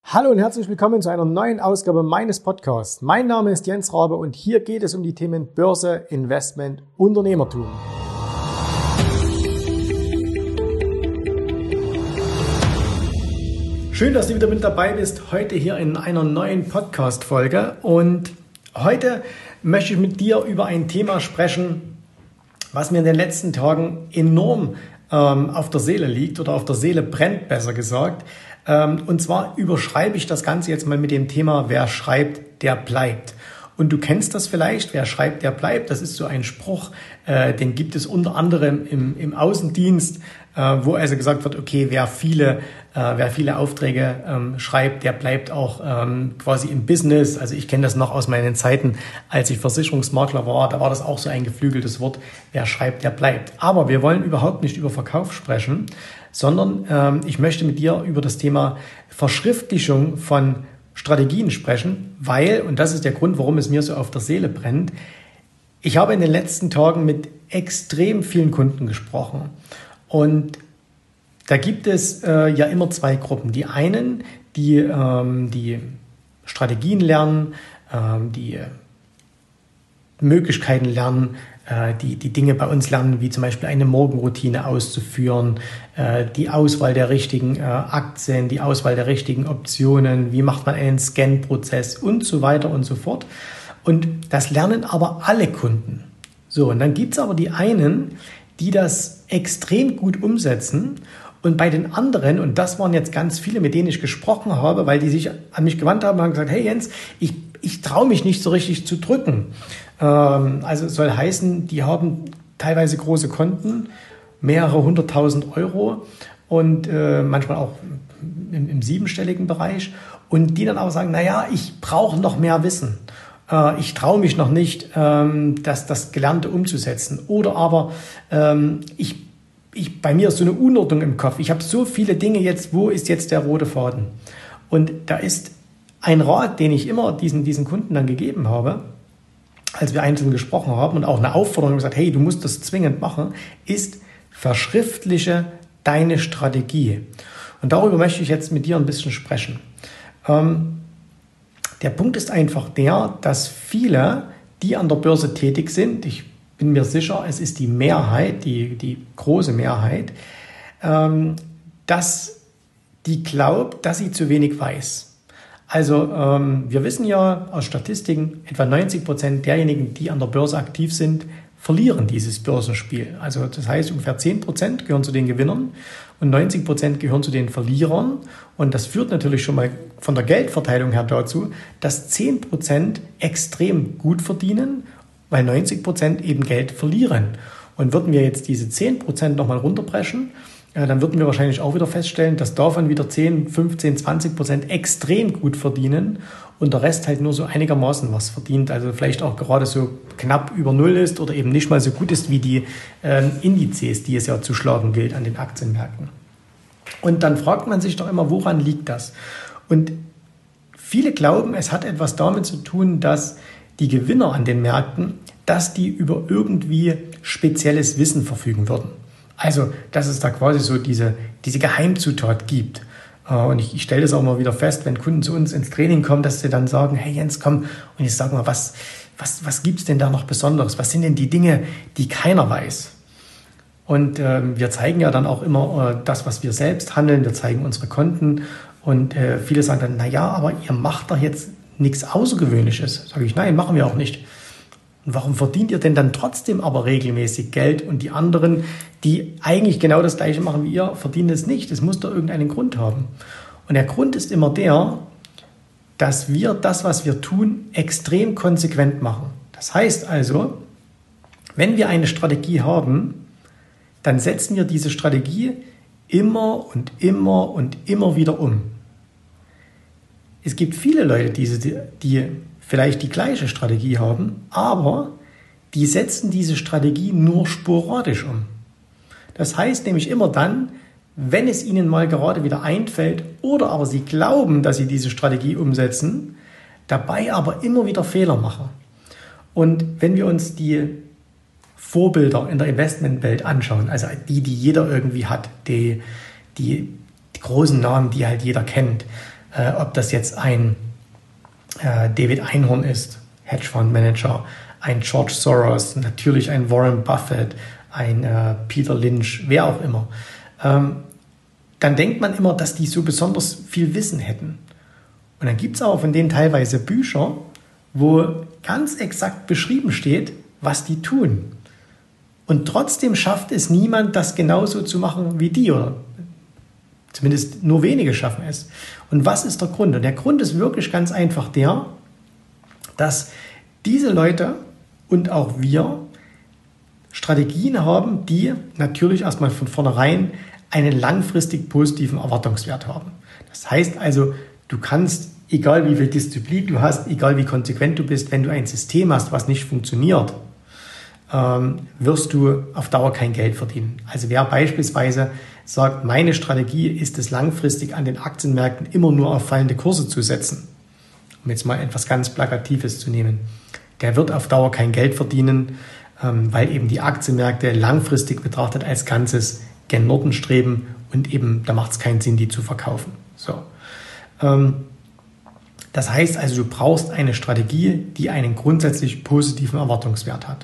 Hallo und herzlich willkommen zu einer neuen Ausgabe meines Podcasts. Mein Name ist Jens Rabe und hier geht es um die Themen Börse, Investment, Unternehmertum. Schön, dass du wieder mit dabei bist, heute hier in einer neuen Podcast-Folge. Und heute möchte ich mit dir über ein Thema sprechen, was mir in den letzten Tagen enorm auf der Seele liegt oder auf der Seele brennt, besser gesagt. Und zwar überschreibe ich das Ganze jetzt mal mit dem Thema, wer schreibt, der bleibt. Und du kennst das vielleicht, wer schreibt, der bleibt. Das ist so ein Spruch, den gibt es unter anderem im Außendienst, wo also gesagt wird, okay, wer viele Aufträge schreibt, der bleibt auch quasi im Business. Also ich kenne das noch aus meinen Zeiten, als ich Versicherungsmakler war, da war das auch so ein geflügeltes Wort, wer schreibt, der bleibt. Aber wir wollen überhaupt nicht über Verkauf sprechen, sondern ich möchte mit dir über das Thema Verschriftlichung von Strategien sprechen, weil, und das ist der Grund, warum es mir so auf der Seele brennt, ich habe in den letzten Tagen mit extrem vielen Kunden gesprochen und da gibt es ja immer zwei Gruppen. Die einen, die Strategien lernen, die Möglichkeiten lernen, die Dinge bei uns lernen, wie zum Beispiel eine Morgenroutine auszuführen, die Auswahl der richtigen Aktien, die Auswahl der richtigen Optionen, wie macht man einen Scan-Prozess und so weiter und so fort. Und das lernen aber alle Kunden. So, und dann gibt es aber die einen, die das extrem gut umsetzen und bei den anderen, und das waren jetzt ganz viele, mit denen ich gesprochen habe, weil die sich an mich gewandt haben und haben gesagt, hey Jens, ich traue mich nicht so richtig zu drücken. Also es soll heißen, die haben teilweise große Konten, mehrere 100.000 Euro und manchmal auch im siebenstelligen Bereich und die dann aber sagen, naja, ich brauche noch mehr Wissen. Ich traue mich noch nicht, das Gelernte umzusetzen. Oder aber bei mir ist so eine Unordnung im Kopf. Ich habe so viele Dinge jetzt, wo ist jetzt der rote Faden? Und da ist ein Rat, den ich immer diesen Kunden dann gegeben habe, als wir einzeln gesprochen haben und auch eine Aufforderung gesagt, hey, du musst das zwingend machen, ist verschriftliche deine Strategie. Und darüber möchte ich jetzt mit dir ein bisschen sprechen. Der Punkt ist einfach der, dass viele, die an der Börse tätig sind, ich bin mir sicher, es ist die Mehrheit, die große Mehrheit, dass die glaubt, dass sie zu wenig weiß. Also wir wissen ja aus Statistiken, etwa 90% derjenigen, die an der Börse aktiv sind, verlieren dieses Börsenspiel. Also das heißt, ungefähr 10% gehören zu den Gewinnern und 90% gehören zu den Verlierern. Und das führt natürlich schon mal von der Geldverteilung her dazu, dass 10% extrem gut verdienen, weil 90% eben Geld verlieren. Und würden wir jetzt diese 10% nochmal runterbrechen, dann würden wir wahrscheinlich auch wieder feststellen, dass davon wieder 10, 15, 20% extrem gut verdienen und der Rest halt nur so einigermaßen was verdient. Also vielleicht auch gerade so knapp über Null ist oder eben nicht mal so gut ist wie die Indizes, die es ja zu schlagen gilt an den Aktienmärkten. Und dann fragt man sich doch immer, woran liegt das? Und viele glauben, es hat etwas damit zu tun, dass die Gewinner an den Märkten, dass die über irgendwie spezielles Wissen verfügen würden. Also, dass es da quasi so diese Geheimzutat gibt. Und ich stelle das auch mal wieder fest, wenn Kunden zu uns ins Training kommen, dass sie dann sagen, hey Jens, komm, und ich sage mal, was gibt's denn da noch Besonderes? Was sind denn die Dinge, die keiner weiß? Und wir zeigen ja dann auch immer das, was wir selbst handeln. Wir zeigen unsere Konten. Und viele sagen dann, naja, aber ihr macht doch jetzt nichts Außergewöhnliches. Sage ich, nein, machen wir auch nicht. Und warum verdient ihr denn dann trotzdem aber regelmäßig Geld und die anderen, die eigentlich genau das Gleiche machen wie ihr, verdienen es nicht? Es muss doch irgendeinen Grund haben. Und der Grund ist immer der, dass wir das, was wir tun, extrem konsequent machen. Das heißt also, wenn wir eine Strategie haben, dann setzen wir diese Strategie immer und immer und immer wieder um. Es gibt viele Leute, die vielleicht die gleiche Strategie haben, aber die setzen diese Strategie nur sporadisch um. Das heißt nämlich immer dann, wenn es ihnen mal gerade wieder einfällt oder aber sie glauben, dass sie diese Strategie umsetzen, dabei aber immer wieder Fehler machen. Und wenn wir uns die Vorbilder in der Investmentwelt anschauen, also die jeder irgendwie hat, die großen Namen, die halt jeder kennt, ob das jetzt ein David Einhorn ist, Hedgefondsmanager, ein George Soros, natürlich ein Warren Buffett, ein Peter Lynch, wer auch immer, dann denkt man immer, dass die so besonders viel Wissen hätten. Und dann gibt es aber von denen teilweise Bücher, wo ganz exakt beschrieben steht, was die tun. Und trotzdem schafft es niemand, das genauso zu machen wie die, oder zumindest nur wenige schaffen es. Und was ist der Grund? Und der Grund ist wirklich ganz einfach der, dass diese Leute und auch wir Strategien haben, die natürlich erstmal von vornherein einen langfristig positiven Erwartungswert haben. Das heißt also, du kannst, egal wie viel Disziplin du hast, egal wie konsequent du bist, wenn du ein System hast, was nicht funktioniert, wirst du auf Dauer kein Geld verdienen. Also wer beispielsweise sagt, meine Strategie ist es langfristig an den Aktienmärkten immer nur auf fallende Kurse zu setzen, um jetzt mal etwas ganz Plakatives zu nehmen, der wird auf Dauer kein Geld verdienen, weil eben die Aktienmärkte langfristig betrachtet als Ganzes gen Norden streben und eben da macht es keinen Sinn, die zu verkaufen. So. Das heißt also, du brauchst eine Strategie, die einen grundsätzlich positiven Erwartungswert hat.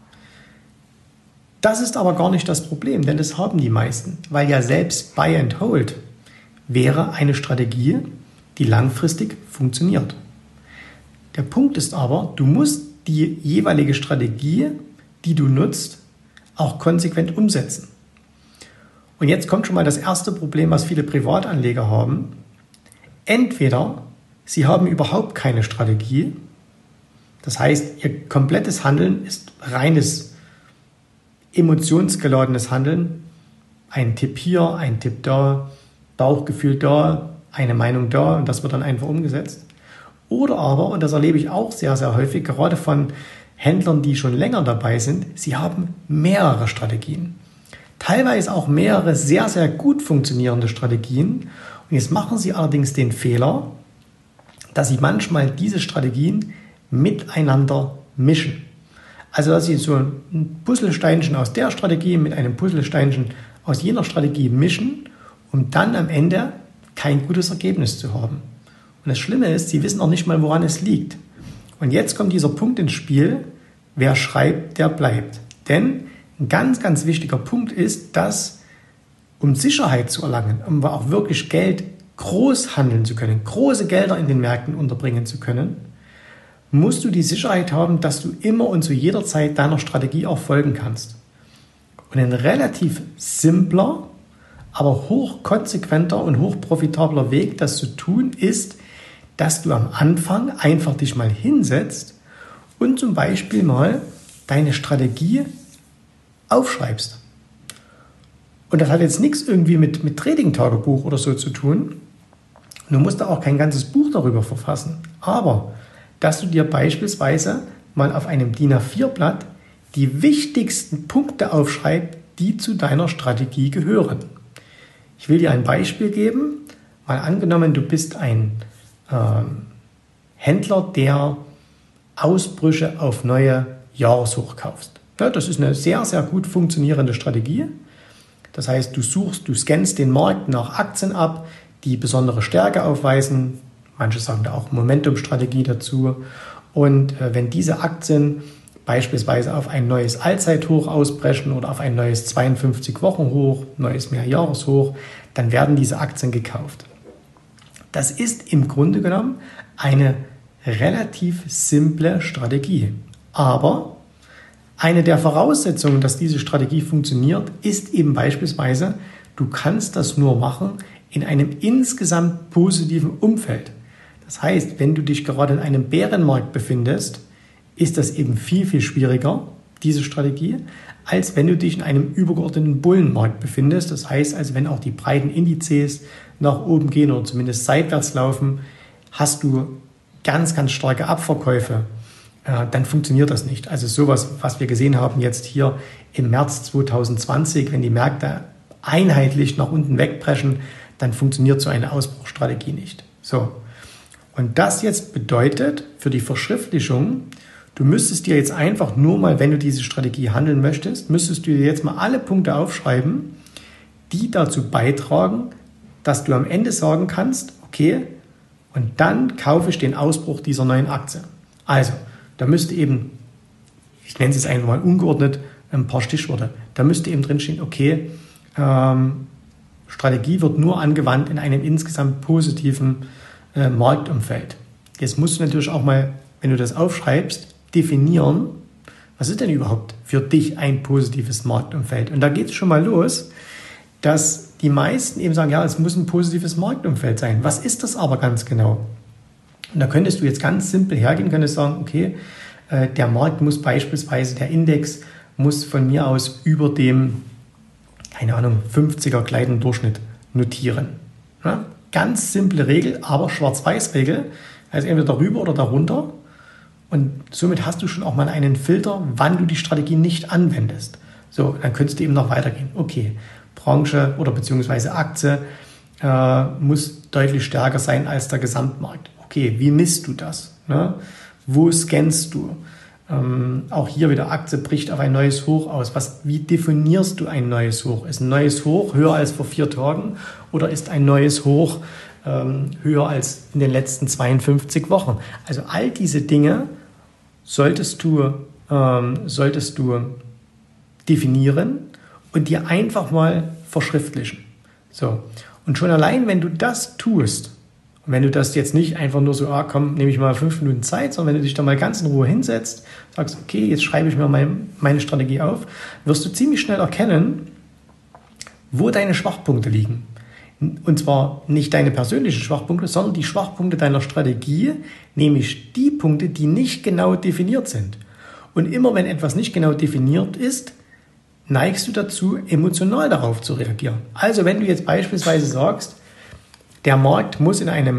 Das ist aber gar nicht das Problem, denn das haben die meisten, weil ja selbst Buy and Hold wäre eine Strategie, die langfristig funktioniert. Der Punkt ist aber, du musst die jeweilige Strategie, die du nutzt, auch konsequent umsetzen. Und jetzt kommt schon mal das erste Problem, was viele Privatanleger haben. Entweder sie haben überhaupt keine Strategie, das heißt, ihr komplettes Handeln ist reines emotionsgeladenes Handeln, ein Tipp hier, ein Tipp da, Bauchgefühl da, eine Meinung da und das wird dann einfach umgesetzt. Oder aber, und das erlebe ich auch sehr, sehr häufig, gerade von Händlern, die schon länger dabei sind, sie haben mehrere Strategien. Teilweise auch mehrere sehr, sehr gut funktionierende Strategien. Und jetzt machen sie allerdings den Fehler, dass sie manchmal diese Strategien miteinander mischen. Also dass sie so ein Puzzlesteinchen aus der Strategie mit einem Puzzlesteinchen aus jener Strategie mischen, um dann am Ende kein gutes Ergebnis zu haben. Und das Schlimme ist, sie wissen auch nicht mal, woran es liegt. Und jetzt kommt dieser Punkt ins Spiel, wer schreibt, der bleibt. Denn ein ganz, ganz wichtiger Punkt ist, dass um Sicherheit zu erlangen, um auch wirklich Geld groß handeln zu können, große Gelder in den Märkten unterbringen zu können, musst du die Sicherheit haben, dass du immer und zu jeder Zeit deiner Strategie auch folgen kannst. Und ein relativ simpler, aber hochkonsequenter und hochprofitabler Weg, das zu tun, ist, dass du am Anfang einfach dich mal hinsetzt und zum Beispiel mal deine Strategie aufschreibst. Und das hat jetzt nichts irgendwie mit Trading-Tagebuch oder so zu tun. Du musst da auch kein ganzes Buch darüber verfassen. Aber dass du dir beispielsweise mal auf einem DIN A4-Blatt die wichtigsten Punkte aufschreibst, die zu deiner Strategie gehören. Ich will dir ein Beispiel geben. Mal angenommen, du bist ein Händler, der Ausbrüche auf neue Jahreshoch kaufst. Ja, das ist eine sehr, sehr gut funktionierende Strategie. Das heißt, du scannst den Markt nach Aktien ab, die besondere Stärke aufweisen. Manche sagen da auch Momentum-Strategie dazu. Und wenn diese Aktien beispielsweise auf ein neues Allzeithoch ausbrechen oder auf ein neues 52-Wochen-Hoch, neues Mehrjahreshoch, dann werden diese Aktien gekauft. Das ist im Grunde genommen eine relativ simple Strategie. Aber eine der Voraussetzungen, dass diese Strategie funktioniert, ist eben beispielsweise, du kannst das nur machen in einem insgesamt positiven Umfeld. Das heißt, wenn du dich gerade in einem Bärenmarkt befindest, ist das eben viel, viel schwieriger, diese Strategie, als wenn du dich in einem übergeordneten Bullenmarkt befindest. Das heißt also, wenn auch die breiten Indizes nach oben gehen oder zumindest seitwärts laufen, hast du ganz, ganz starke Abverkäufe. Dann funktioniert das nicht. Also sowas, was wir gesehen haben jetzt hier im März 2020, wenn die Märkte einheitlich nach unten wegbrechen, dann funktioniert so eine Ausbruchsstrategie nicht. So. Und das jetzt bedeutet für die Verschriftlichung, du müsstest dir jetzt einfach nur mal, wenn du diese Strategie handeln möchtest, müsstest du dir jetzt mal alle Punkte aufschreiben, die dazu beitragen, dass du am Ende sagen kannst, okay, Und dann kaufe ich den Ausbruch dieser neuen Aktie. Also, da müsste eben, ich nenne es jetzt einfach mal ungeordnet, ein paar Stichworte. Da müsste eben drinstehen, okay, Strategie wird nur angewandt in einem insgesamt positiven Marktumfeld. Jetzt musst du natürlich auch mal, wenn du das aufschreibst, definieren, was ist denn überhaupt für dich ein positives Marktumfeld? Und da geht es schon mal los, dass die meisten eben sagen, ja, es muss ein positives Marktumfeld sein. Was ist das aber ganz genau? Und da könntest du jetzt ganz simpel hergehen, könntest sagen, okay, der Markt muss beispielsweise, der Index muss von mir aus über dem, keine Ahnung, 50er Gleitendurchschnitt notieren. Ja? Ganz simple Regel, aber Schwarz-Weiß-Regel, also entweder darüber oder darunter. Und somit hast du schon auch mal einen Filter, wann du die Strategie nicht anwendest. So, dann könntest du eben noch weitergehen. Okay, Branche oder beziehungsweise Aktie muss deutlich stärker sein als der Gesamtmarkt. Okay, wie misst du das? Ne? Wo scannst du? Auch hier wieder Aktie bricht auf ein neues Hoch aus. Wie definierst du ein neues Hoch? Ist ein neues Hoch höher als vor 4 Tagen oder ist ein neues Hoch höher als in den letzten 52 Wochen? Also all diese Dinge solltest du definieren und dir einfach mal verschriftlichen. So. Und schon allein, wenn du das tust, und wenn du das jetzt nicht einfach nur so, komm, nehme ich mal 5 Minuten Zeit, sondern wenn du dich da mal ganz in Ruhe hinsetzt, sagst, okay, jetzt schreibe ich mir meine Strategie auf, wirst du ziemlich schnell erkennen, wo deine Schwachpunkte liegen. Und zwar nicht deine persönlichen Schwachpunkte, sondern die Schwachpunkte deiner Strategie, nämlich die Punkte, die nicht genau definiert sind. Und immer wenn etwas nicht genau definiert ist, neigst du dazu, emotional darauf zu reagieren. Also wenn du jetzt beispielsweise sagst, der Markt muss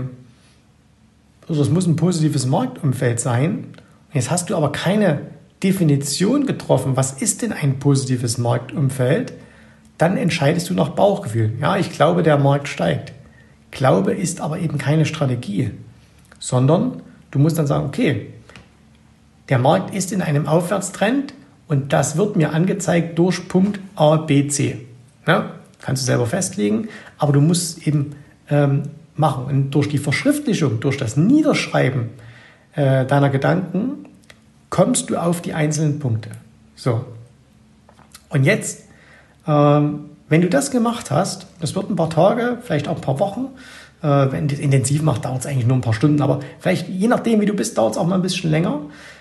es muss ein positives Marktumfeld sein. Jetzt hast du aber keine Definition getroffen, was ist denn ein positives Marktumfeld? Dann entscheidest du nach Bauchgefühl. Ja, ich glaube, der Markt steigt. Glaube ist aber eben keine Strategie, sondern du musst dann sagen, okay, der Markt ist in einem Aufwärtstrend und das wird mir angezeigt durch Punkt A, B, C. Ja, kannst du selber festlegen, aber du musst eben machen. Und durch die Verschriftlichung, durch das Niederschreiben deiner Gedanken kommst du auf die einzelnen Punkte. So. Und jetzt, wenn du das gemacht hast, das wird ein paar Tage, vielleicht auch ein paar Wochen, wenn du es intensiv machst, dauert es eigentlich nur ein paar Stunden, aber vielleicht, je nachdem, wie du bist, dauert es auch mal ein bisschen länger,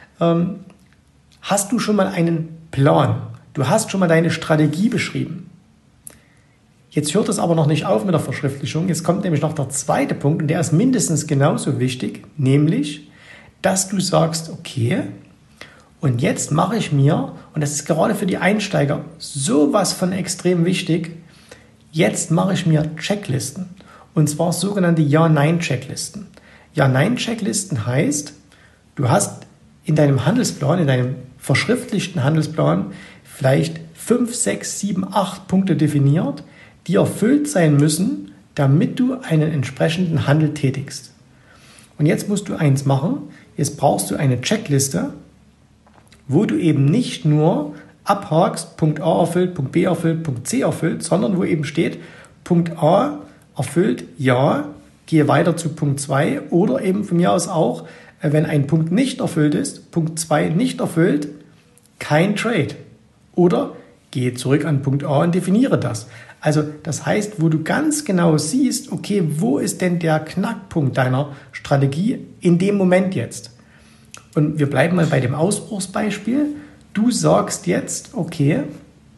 hast du schon mal einen Plan. Du hast schon mal deine Strategie beschrieben. Jetzt hört es aber noch nicht auf mit der Verschriftlichung. Jetzt kommt nämlich noch der zweite Punkt und der ist mindestens genauso wichtig, nämlich, dass du sagst, okay, und jetzt mache ich mir, und das ist gerade für die Einsteiger sowas von extrem wichtig, jetzt mache ich mir Checklisten. Und zwar sogenannte Ja-Nein-Checklisten. Ja-Nein-Checklisten heißt, du hast in deinem Handelsplan, in deinem verschriftlichten Handelsplan vielleicht 5, 6, 7, 8 Punkte definiert, die erfüllt sein müssen, damit du einen entsprechenden Handel tätigst. Und jetzt musst du eins machen, jetzt brauchst du eine Checkliste, wo du eben nicht nur abhakst, Punkt A erfüllt, Punkt B erfüllt, Punkt C erfüllt, sondern wo eben steht, Punkt A erfüllt, ja, gehe weiter zu Punkt 2 oder eben von mir aus auch, wenn ein Punkt nicht erfüllt ist, Punkt 2 nicht erfüllt, kein Trade. Oder gehe zurück an Punkt A und definiere das. Also das heißt, wo du ganz genau siehst, okay, wo ist denn der Knackpunkt deiner Strategie in dem Moment jetzt? Und wir bleiben mal bei dem Ausbruchsbeispiel. Du sagst jetzt, okay,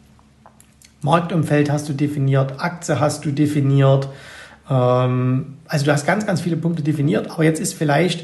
Marktumfeld hast du definiert, Aktie hast du definiert, also du hast ganz, ganz viele Punkte definiert, aber jetzt ist vielleicht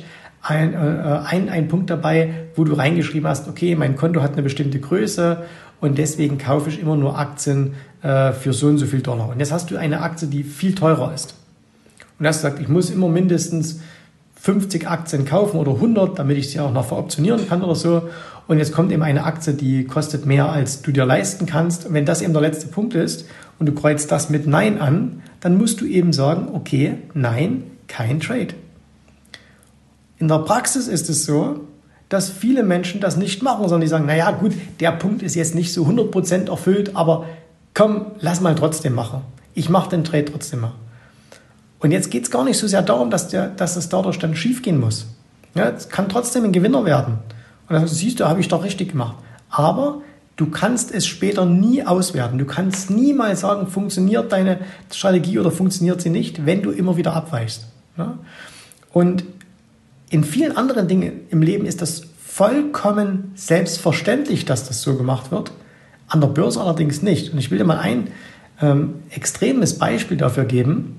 ein Punkt dabei, wo du reingeschrieben hast, okay, mein Konto hat eine bestimmte Größe und deswegen kaufe ich immer nur Aktien für so und so viel Dollar. Und jetzt hast du eine Aktie, die viel teurer ist. Und hast gesagt, ich muss immer mindestens 50 Aktien kaufen oder 100, damit ich sie auch noch veroptionieren kann oder so. Und jetzt kommt eben eine Aktie, die kostet mehr, als du dir leisten kannst. Und wenn das eben der letzte Punkt ist und du kreuzt das mit Nein an, dann musst du eben sagen, okay, nein, kein Trade. In der Praxis ist es so, dass viele Menschen das nicht machen, sondern die sagen, naja gut, der Punkt ist jetzt nicht so 100% erfüllt, aber komm, lass mal trotzdem machen. Ich mache den Trade trotzdem mal. Und jetzt geht es gar nicht so sehr darum, dass es dadurch dann schief gehen muss. Ja, es kann trotzdem ein Gewinner werden. Und dann siehst du, habe ich doch richtig gemacht. Aber du kannst es später nie auswerten. Du kannst nie mal sagen, funktioniert deine Strategie oder funktioniert sie nicht, wenn du immer wieder abweichst. Ja? Und in vielen anderen Dingen im Leben ist das vollkommen selbstverständlich, dass das so gemacht wird. An der Börse allerdings nicht. Und ich will dir mal ein extremes Beispiel dafür geben.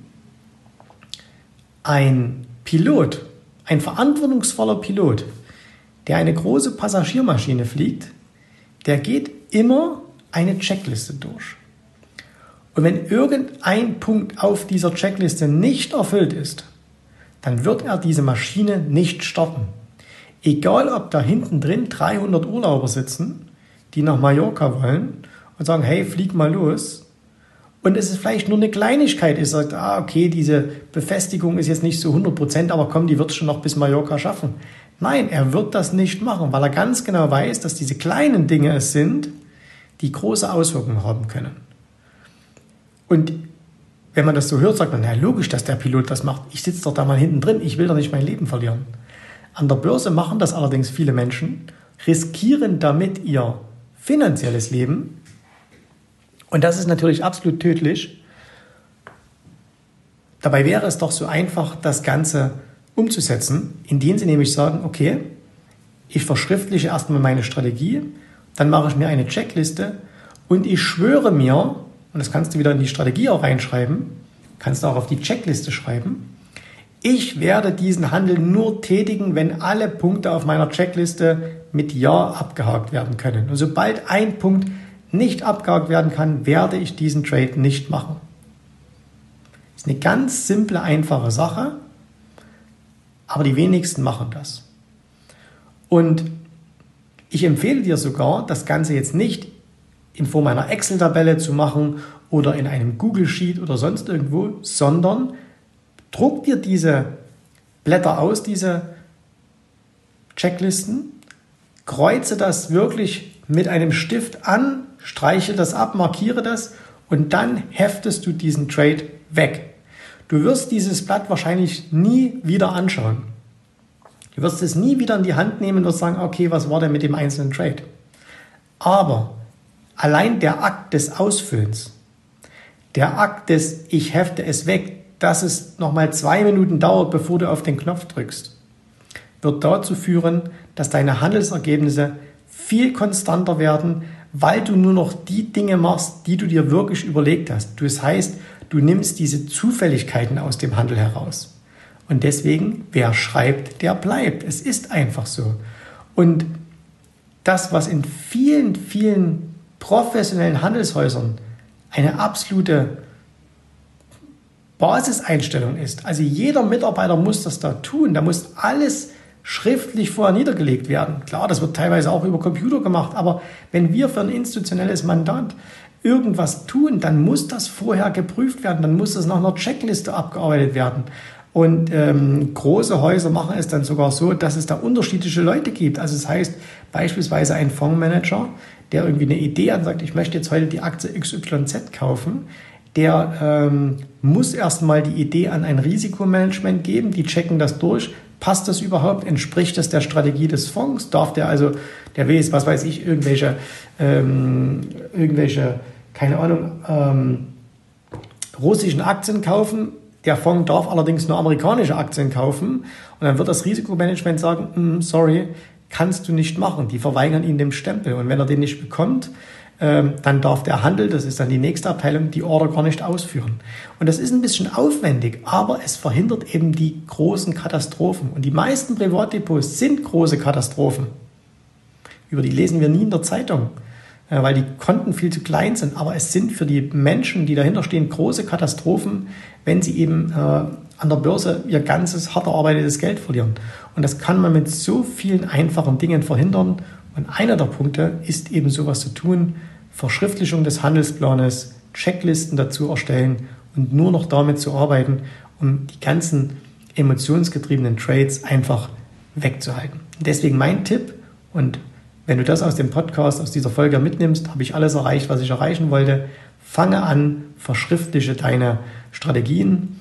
Ein Pilot, ein verantwortungsvoller Pilot, der eine große Passagiermaschine fliegt, der geht immer eine Checkliste durch. Und wenn irgendein Punkt auf dieser Checkliste nicht erfüllt ist, dann wird er diese Maschine nicht starten. Egal, ob da hinten drin 300 Urlauber sitzen, die nach Mallorca wollen und sagen, hey, flieg mal los. Und es ist vielleicht nur eine Kleinigkeit. Ich sage, okay, diese Befestigung ist jetzt nicht so 100%, aber komm, die wird es schon noch bis Mallorca schaffen. Nein, er wird das nicht machen, weil er ganz genau weiß, dass diese kleinen Dinge es sind, die große Auswirkungen haben können. Und wenn man das so hört, sagt man, na logisch, dass der Pilot das macht. Ich sitze doch da mal hinten drin, ich will doch nicht mein Leben verlieren. An der Börse machen das allerdings viele Menschen, riskieren damit ihr finanzielles Leben. Und das ist natürlich absolut tödlich. Dabei wäre es doch so einfach, das Ganze umzusetzen, indem sie nämlich sagen, okay, ich verschriftliche erstmal meine Strategie, dann mache ich mir eine Checkliste und ich schwöre mir, und das kannst du wieder in die Strategie auch reinschreiben, kannst du auch auf die Checkliste schreiben, ich werde diesen Handel nur tätigen, wenn alle Punkte auf meiner Checkliste mit Ja abgehakt werden können. Und sobald ein Punkt nicht abgehakt werden kann, werde ich diesen Trade nicht machen. Das ist eine ganz simple, einfache Sache, aber die wenigsten machen das. Und ich empfehle dir sogar, das Ganze jetzt nicht in Form einer Excel-Tabelle zu machen oder in einem Google-Sheet oder sonst irgendwo, sondern druck dir diese Blätter aus, diese Checklisten, kreuze das wirklich mit einem Stift an, streiche das ab, markiere das und dann heftest du diesen Trade weg. Du wirst dieses Blatt wahrscheinlich nie wieder anschauen. Du wirst es nie wieder in die Hand nehmen und wirst sagen, okay, was war denn mit dem einzelnen Trade? Aber allein der Akt des Ausfüllens, der Akt des ich hefte es weg, dass es nochmal 2 Minuten dauert, bevor du auf den Knopf drückst, wird dazu führen, dass deine Handelsergebnisse viel konstanter werden, weil du nur noch die Dinge machst, die du dir wirklich überlegt hast. Das heißt, du nimmst diese Zufälligkeiten aus dem Handel heraus. Und deswegen, wer schreibt, der bleibt. Es ist einfach so. Und das, was in vielen, vielen professionellen Handelshäusern eine absolute Basiseinstellung ist, also jeder Mitarbeiter muss das da tun, da muss alles schriftlich vorher niedergelegt werden. Klar, das wird teilweise auch über Computer gemacht, aber wenn wir für ein institutionelles Mandat irgendwas tun, dann muss das vorher geprüft werden, dann muss das nach einer Checkliste abgearbeitet werden. Und große Häuser machen es dann sogar so, dass es da unterschiedliche Leute gibt. Also das heißt beispielsweise ein Fondsmanager, der irgendwie eine Idee hat und sagt, ich möchte jetzt heute die Aktie XYZ kaufen, der muss erstmal die Idee an ein Risikomanagement geben, die checken das durch. Passt das überhaupt? Entspricht das der Strategie des Fonds? Darf der also, der will jetzt, was weiß ich, irgendwelche, keine Ahnung, russischen Aktien kaufen. Der Fonds darf allerdings nur amerikanische Aktien kaufen. Und dann wird das Risikomanagement sagen, sorry, kannst du nicht machen. Die verweigern ihm den Stempel. Und wenn er den nicht bekommt, dann darf der Handel, das ist dann die nächste Abteilung, die Order gar nicht ausführen. Und das ist ein bisschen aufwendig, aber es verhindert eben die großen Katastrophen. Und die meisten Privatdepots sind große Katastrophen. Über die lesen wir nie in der Zeitung, weil die Konten viel zu klein sind. Aber es sind für die Menschen, die dahinter stehen, große Katastrophen, wenn sie eben an der Börse ihr ganzes hart erarbeitetes Geld verlieren. Und das kann man mit so vielen einfachen Dingen verhindern. Und einer der Punkte ist eben sowas zu tun, Verschriftlichung des Handelsplanes, Checklisten dazu erstellen und nur noch damit zu arbeiten, um die ganzen emotionsgetriebenen Trades einfach wegzuhalten. Und deswegen mein Tipp, und wenn du das aus dem Podcast, aus dieser Folge mitnimmst, habe ich alles erreicht, was ich erreichen wollte. Fange an, verschriftliche deine Strategien,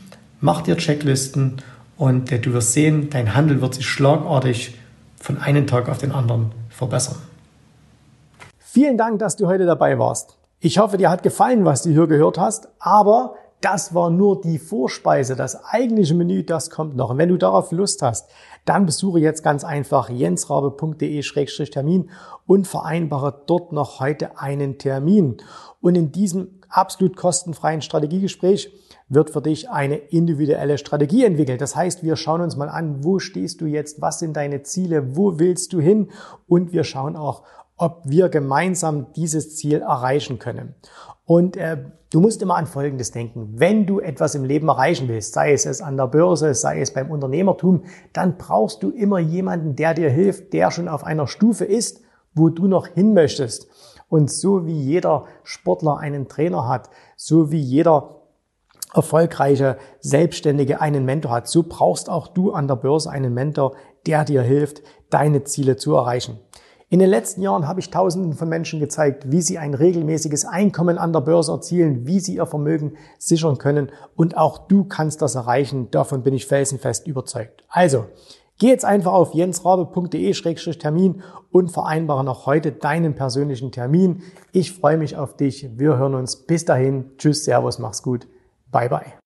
mach dir Checklisten und du wirst sehen, dein Handel wird sich schlagartig von einem Tag auf den anderen verbessern. Vielen Dank, dass du heute dabei warst. Ich hoffe, dir hat gefallen, was du hier gehört hast, aber das war nur die Vorspeise. Das eigentliche Menü, das kommt noch. Und wenn du darauf Lust hast, dann besuche jetzt ganz einfach jensrabe.de/termin und vereinbare dort noch heute einen Termin. Und in diesem absolut kostenfreien Strategiegespräch wird für dich eine individuelle Strategie entwickelt. Das heißt, wir schauen uns mal an, wo stehst du jetzt, was sind deine Ziele, wo willst du hin? Und wir schauen auch, ob wir gemeinsam dieses Ziel erreichen können. Und du musst immer an Folgendes denken. Wenn du etwas im Leben erreichen willst, sei es an der Börse, sei es beim Unternehmertum, dann brauchst du immer jemanden, der dir hilft, der schon auf einer Stufe ist, wo du noch hin möchtest. Und so wie jeder Sportler einen Trainer hat, so wie jeder erfolgreiche Selbstständige einen Mentor hat, so brauchst auch du an der Börse einen Mentor, der dir hilft, deine Ziele zu erreichen. In den letzten Jahren habe ich Tausenden von Menschen gezeigt, wie sie ein regelmäßiges Einkommen an der Börse erzielen, wie sie ihr Vermögen sichern können. Und auch du kannst das erreichen. Davon bin ich felsenfest überzeugt. Also, geh jetzt einfach auf jensrabe.de/termin und vereinbare noch heute deinen persönlichen Termin. Ich freue mich auf dich. Wir hören uns. Bis dahin. Tschüss, Servus, mach's gut. Bye, bye.